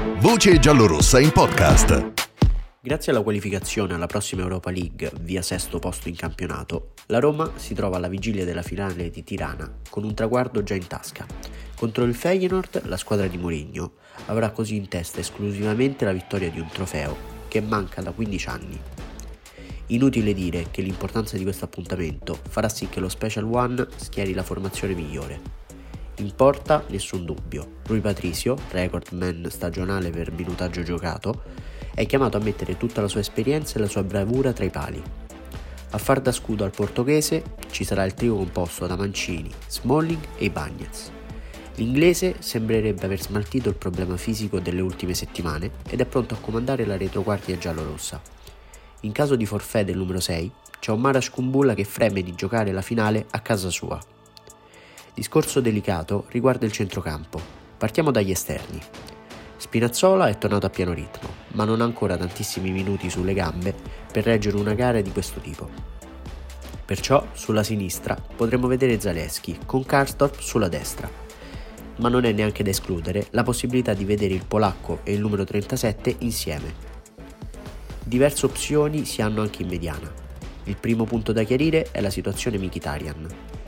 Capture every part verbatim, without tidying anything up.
Voce giallorossa in podcast. Grazie alla qualificazione alla prossima Europa League via sesto posto in campionato, la Roma si trova alla vigilia della finale di Tirana con un traguardo già in tasca. Contro il Feyenoord, la squadra di Mourinho avrà così in testa esclusivamente la vittoria di un trofeo che manca da quindici anni. Inutile dire che l'importanza di questo appuntamento farà sì che lo Special One schieri la formazione migliore. In porta nessun dubbio, Rui Patricio, recordman stagionale per minutaggio giocato, è chiamato a mettere tutta la sua esperienza e la sua bravura tra i pali. A far da scudo al portoghese ci sarà il trio composto da Mancini, Smalling e Ibañez. L'inglese sembrerebbe aver smaltito il problema fisico delle ultime settimane ed è pronto a comandare la retroguardia giallorossa. In caso di forfait del numero sei, c'è un Maras Kumbulla che freme di giocare la finale a casa sua. Discorso delicato riguarda il centrocampo. Partiamo dagli esterni. Spinazzola è tornato a pieno ritmo, ma non ha ancora tantissimi minuti sulle gambe per reggere una gara di questo tipo. Perciò, sulla sinistra, potremo vedere Zalewski con Karsdorp sulla destra. Ma non è neanche da escludere la possibilità di vedere il polacco e il numero trentasette insieme. Diverse opzioni si hanno anche in mediana. Il primo punto da chiarire è la situazione Mkhitaryan.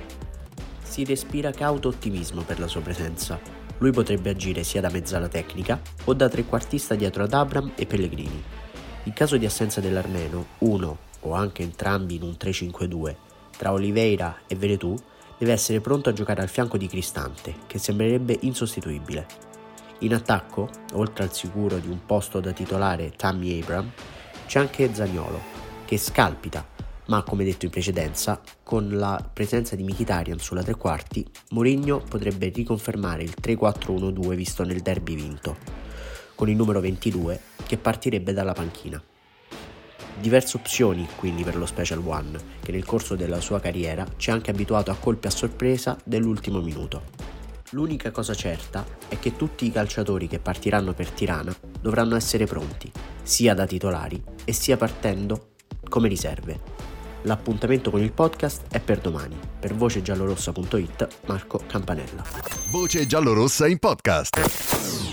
Si respira cauto ottimismo per la sua presenza. Lui potrebbe agire sia da mezzala tecnica o da trequartista dietro ad Abraham e Pellegrini. In caso di assenza dell'armeno, uno o anche entrambi in un tre cinque due tra Oliveira e Veretout, deve essere pronto a giocare al fianco di Cristante, che sembrerebbe insostituibile. In attacco, oltre al sicuro di un posto da titolare Tammy Abraham, c'è anche Zaniolo, che scalpita, ma come detto in precedenza, con la presenza di Mkhitaryan sulla tre quarti, Mourinho potrebbe riconfermare il tre quattro uno due visto nel derby vinto, con il numero ventidue che partirebbe dalla panchina. Diverse opzioni quindi per lo Special One, che nel corso della sua carriera ci ha anche abituato a colpi a sorpresa dell'ultimo minuto. L'unica cosa certa è che tutti i calciatori che partiranno per Tirana dovranno essere pronti, sia da titolari e sia partendo come riserve. L'appuntamento con il podcast è per domani. Per voce giallorossa punto it, Marco Campanella. Voce giallorossa in podcast.